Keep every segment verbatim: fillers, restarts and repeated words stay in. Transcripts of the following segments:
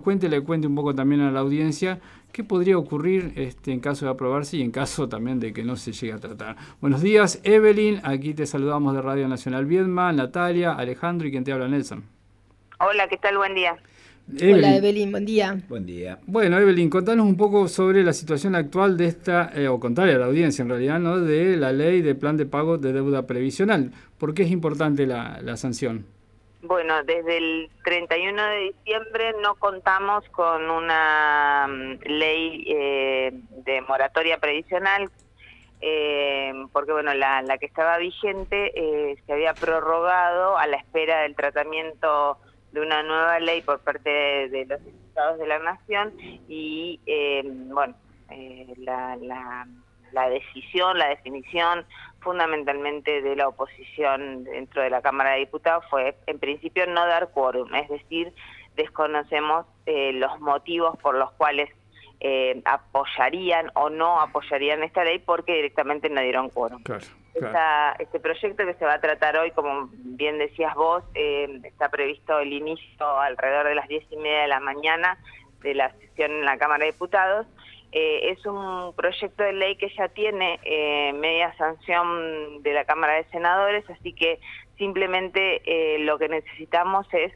cuente, le cuente un poco también a la audiencia qué podría ocurrir este, en caso de aprobarse y en caso también de que no se llegue a tratar. Buenos días, Evelyn. Aquí te saludamos de Radio Nacional Viedma, Natalia, Alejandro y quien te habla, Nelson. Hola, ¿qué tal? Buen día. Evelyn. Hola, Evelyn, buen día. Buen día. Bueno, Evelyn, contanos un poco sobre la situación actual de esta, eh, o contarle a la audiencia en realidad, ¿no?, de la ley de plan de pago de deuda previsional. ¿Por qué es importante la, la sanción? Bueno, desde el treinta y uno de diciembre no contamos con una um, ley eh, de moratoria previsional, eh, porque bueno, la, la que estaba vigente eh, se había prorrogado a la espera del tratamiento de una nueva ley por parte de, de los diputados de la Nación y eh, bueno, eh, la, la, la decisión, la definición fundamentalmente de la oposición dentro de la Cámara de Diputados fue en principio no dar quórum, es decir, desconocemos eh, los motivos por los cuales eh, apoyarían o no apoyarían esta ley porque directamente no dieron quórum. Claro. Claro. Esta, este proyecto que se va a tratar hoy, como bien decías vos, eh, está previsto el inicio alrededor de las diez y media de la mañana de la sesión en la Cámara de Diputados. Eh, es un proyecto de ley que ya tiene eh, media sanción de la Cámara de Senadores, así que simplemente eh, lo que necesitamos es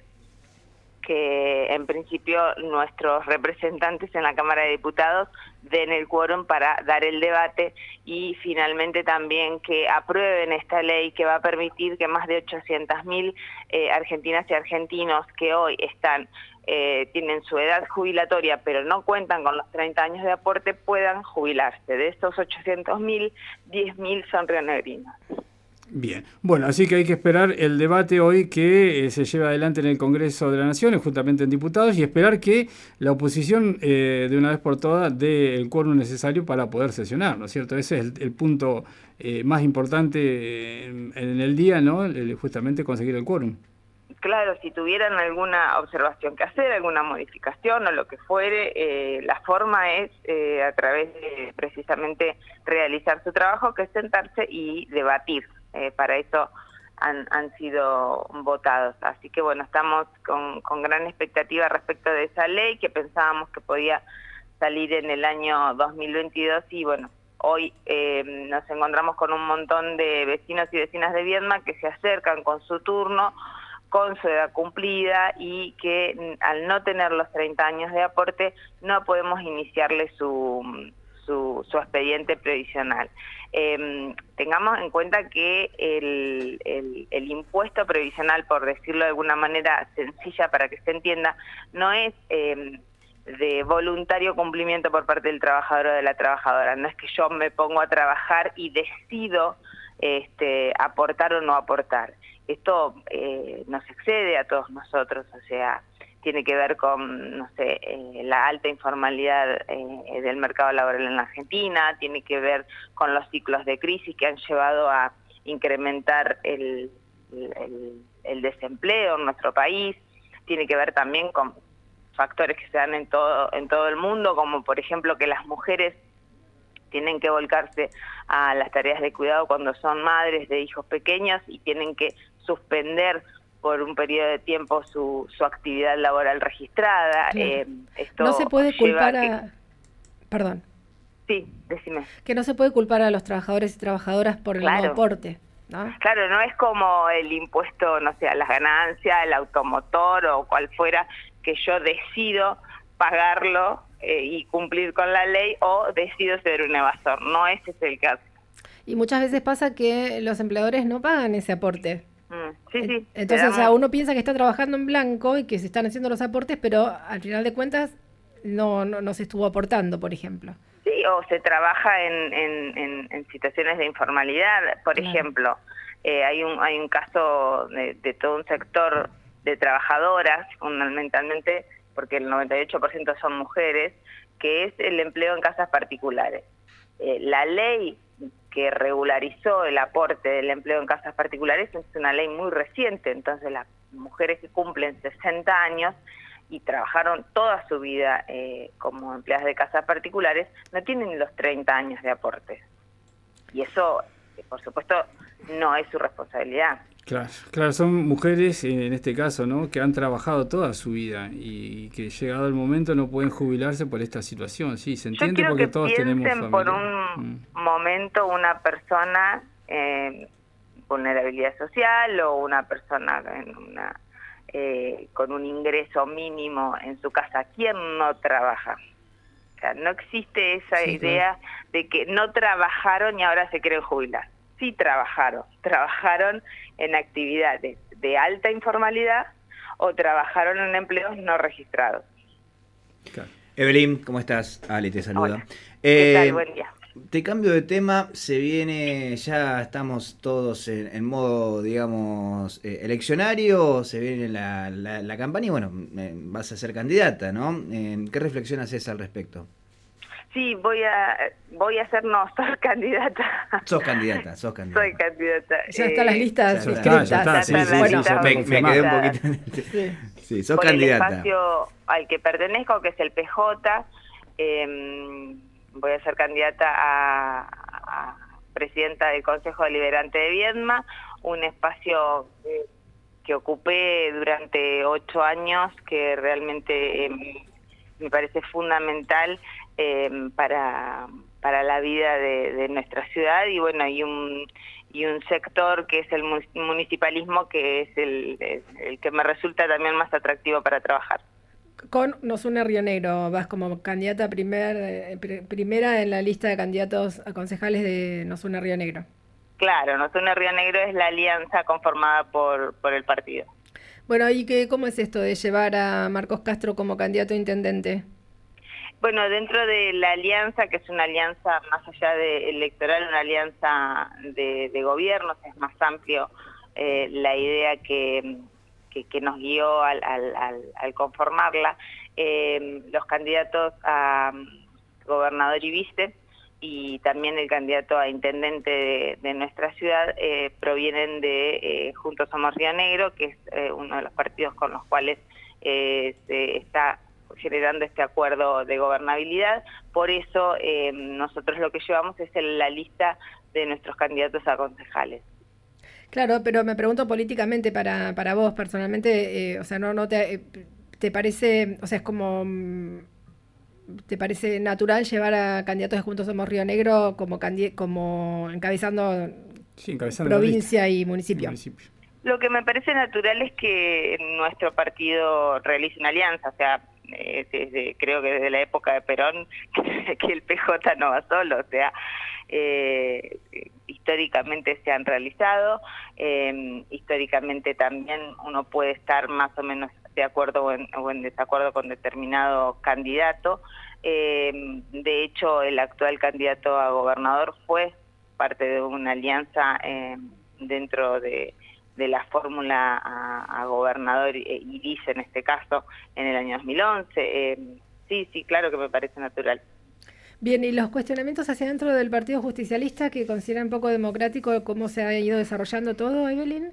que en principio nuestros representantes en la Cámara de Diputados den el quórum para dar el debate y finalmente también que aprueben esta ley que va a permitir que más de ochocientas mil eh, argentinas y argentinos que hoy están eh, tienen su edad jubilatoria pero no cuentan con los treinta años de aporte puedan jubilarse. De estos ochocientos mil, diez mil son rionegrinos. Bien, bueno, así que hay que esperar el debate hoy que eh, se lleva adelante en el Congreso de la Nación, justamente en diputados, y esperar que la oposición eh, de una vez por todas dé el quórum necesario para poder sesionar, ¿no es cierto? Ese es el, el punto eh, más importante en, en el día, ¿no? El, justamente conseguir el quórum. Claro, si tuvieran alguna observación que hacer, alguna modificación o lo que fuere, eh, la forma es eh, a través de precisamente realizar su trabajo, que es sentarse y debatir. Eh, para eso han, han sido votados. Así que bueno, estamos con, con gran expectativa respecto de esa ley que pensábamos que podía salir en el año dos mil veintidós y bueno, hoy eh, nos encontramos con un montón de vecinos y vecinas de Viedma que se acercan con su turno, con su edad cumplida y que al no tener los treinta años de aporte no podemos iniciarle su... Su, su expediente previsional. Eh, tengamos en cuenta que el, el, el impuesto previsional, por decirlo de alguna manera sencilla para que se entienda, no es eh, de voluntario cumplimiento por parte del trabajador o de la trabajadora. No es que yo me pongo a trabajar y decido este, aportar o no aportar. Esto eh, nos excede a todos nosotros, o sea, tiene que ver con, no sé, eh, la alta informalidad eh, del mercado laboral en la Argentina, tiene que ver con los ciclos de crisis que han llevado a incrementar el, el, el desempleo en nuestro país, tiene que ver también con factores que se dan en todo, en todo el mundo, como por ejemplo que las mujeres tienen que volcarse a las tareas de cuidado cuando son madres de hijos pequeños y tienen que suspender por un periodo de tiempo su, su actividad laboral registrada. Claro. Eh, esto no se puede culpar que... a... Perdón. Sí, decime. Que no se puede culpar a los trabajadores y trabajadoras por el Claro. no aporte, ¿no? Claro, no es como el impuesto, no sé, a las ganancias, el automotor o cual fuera, que yo decido pagarlo eh, y cumplir con la ley o decido ser un evasor. No ese es el caso. Y muchas veces pasa que los empleadores no pagan ese aporte. Mm, sí, sí. Entonces, damos... o sea, uno piensa que está trabajando en blanco y que se están haciendo los aportes, pero al final de cuentas no, no, no se estuvo aportando, por ejemplo. Sí, o se trabaja en, en, en, en situaciones de informalidad. Por claro. ejemplo, eh, hay un hay un caso de, de todo un sector de trabajadoras, fundamentalmente, porque el noventa y ocho por ciento son mujeres, que es el empleo en casas particulares. Eh, la ley que regularizó el aporte del empleo en casas particulares es una ley muy reciente, entonces las mujeres que cumplen sesenta años y trabajaron toda su vida eh, como empleadas de casas particulares no tienen los treinta años de aporte. Y eso, eh, por supuesto, no es su responsabilidad. Claro, claro, son mujeres en este caso, ¿no? Que han trabajado toda su vida y que llegado el momento no pueden jubilarse por esta situación. Sí, se entiende porque que todos tenemos familia. Por un mm. momento una persona en vulnerabilidad social o una persona en una eh, con un ingreso mínimo en su casa. ¿Quién no trabaja? O sea, no existe esa sí, idea claro. de que no trabajaron y ahora se quieren jubilar. Sí trabajaron, trabajaron en actividades de alta informalidad o trabajaron en empleos no registrados. Claro. Evelyn, ¿cómo estás? Ale te saluda. Hola. ¿Qué eh, tal? Buen día. Te cambio de tema, se viene, ya estamos todos en, en modo, digamos, eh, eleccionario, se viene la, la, la campaña y bueno, eh, vas a ser candidata, ¿no? Eh, ¿Qué reflexión haces al respecto? Sí, voy a voy a ser, no, soy candidata. Sos candidata, sos candidata. Soy candidata. Ya están las listas ya inscritas. está, ya está, sí, sí, bueno, sí, me, me quedé un poquito... Sí, sí sos por candidata. El espacio al que pertenezco, que es el P J, eh, voy a ser candidata a, a presidenta del Consejo Deliberante de Viedma, un espacio eh, que ocupé durante ocho años, que realmente eh, me parece fundamental eh, para, para la vida de, de nuestra ciudad y bueno, y un, y un sector que es el municipalismo, que es el, el, el que me resulta también más atractivo para trabajar. Con Nos Une Río Negro, vas como candidata primer, eh, pr primera en la lista de candidatos a concejales de Nos Une Río Negro. Claro, Nos Une Río Negro es la alianza conformada por, por el partido. Bueno, ¿y qué, cómo es esto de llevar a Marcos Castro como candidato a intendente? Bueno, dentro de la alianza, que es una alianza más allá de electoral, una alianza de, de gobiernos, es más amplio eh, la idea que... Que, que nos guió al, al, al, al conformarla, eh, los candidatos a gobernador y vice y también el candidato a intendente de, de nuestra ciudad eh, provienen de eh, Juntos Somos Río Negro, que es eh, uno de los partidos con los cuales eh, se está generando este acuerdo de gobernabilidad. Por eso eh, nosotros lo que llevamos es el, la lista de nuestros candidatos a concejales. Claro, pero me pregunto políticamente para, para vos personalmente, eh, o sea, no, no te, eh, te parece, o sea, es como, ¿te parece natural llevar a candidatos de Juntos Somos Río Negro como como encabezando, sí, encabezando provincia y municipio? municipio? Lo que me parece natural es que nuestro partido realice una alianza, o sea, eh, desde, creo que desde la época de Perón, que el P J no va solo, o sea, eh, históricamente se han realizado, eh, históricamente también uno puede estar más o menos de acuerdo o en, o en desacuerdo con determinado candidato. Eh, de hecho, el actual candidato a gobernador fue parte de una alianza eh, dentro de, de la fórmula a, a gobernador y, y vice en este caso en el año dos mil once. Eh, sí, sí, claro que me parece natural. Bien, ¿y los cuestionamientos hacia dentro del Partido Justicialista que consideran poco democrático cómo se ha ido desarrollando todo, Evelyn?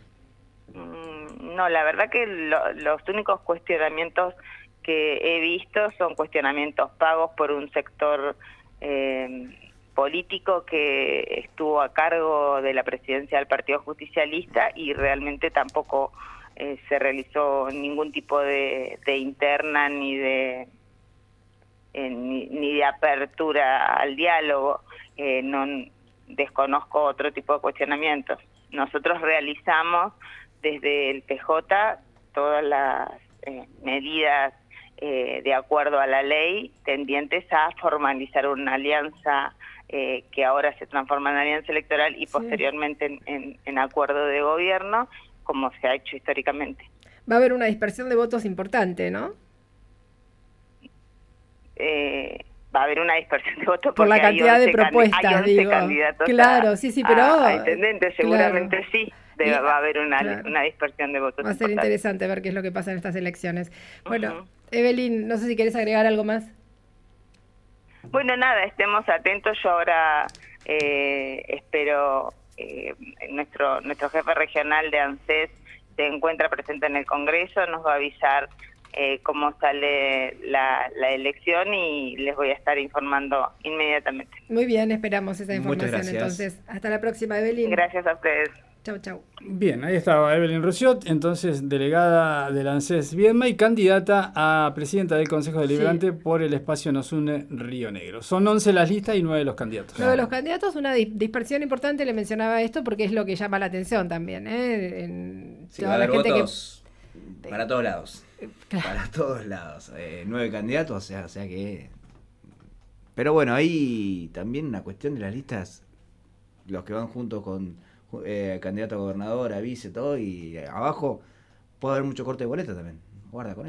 No, la verdad que lo, los únicos cuestionamientos que he visto son cuestionamientos pagos por un sector eh, político que estuvo a cargo de la presidencia del Partido Justicialista y realmente tampoco eh, se realizó ningún tipo de, de interna ni de... Eh, ni, ni de apertura al diálogo, eh, no desconozco otro tipo de cuestionamientos. Nosotros realizamos desde el P J todas las eh, medidas eh, de acuerdo a la ley tendientes a formalizar una alianza eh, que ahora se transforma en alianza electoral y sí. posteriormente en, en, en acuerdo de gobierno, como se ha hecho históricamente. Va a haber una dispersión de votos importante, ¿no? Eh, va a haber una dispersión de votos por la cantidad de propuestas, hay once digo. candidatos claro, a, sí, sí, pero a, a intendente, seguramente claro. sí, debe, y, va a haber una, claro. una dispersión de votos. Va a ser importante. interesante ver qué es lo que pasa en estas elecciones. Bueno, uh-huh. Evelyn, no sé si querés agregar algo más. Bueno, nada, estemos atentos. Yo ahora eh, espero eh, nuestro nuestro jefe regional de ANSES se encuentra presente en el Congreso, nos va a avisar Eh, cómo sale la, la elección y les voy a estar informando inmediatamente. Muy bien, esperamos esa información. Muchas gracias. Entonces, hasta la próxima, Evelyn. Gracias a ustedes. Chau, chau. Bien, ahí estaba Evelyn Roussiot, entonces delegada del ANSES Viedma y candidata a presidenta del Consejo Deliberante sí. por el espacio Nos Une Río Negro. Son once las listas y nueve los candidatos. nueve los candidatos, una dispersión importante, le mencionaba esto porque es lo que llama la atención también. ¿eh? En sí, toda va a haber la gente votos que... para todos lados. Claro. Para todos lados. Eh, nueve candidatos, o sea, o sea que... Pero bueno, hay también una cuestión de las listas, los que van juntos con... Eh, candidato a gobernador, a vice, todo, y abajo puede haber mucho corte de boleta también. Guarda con eso.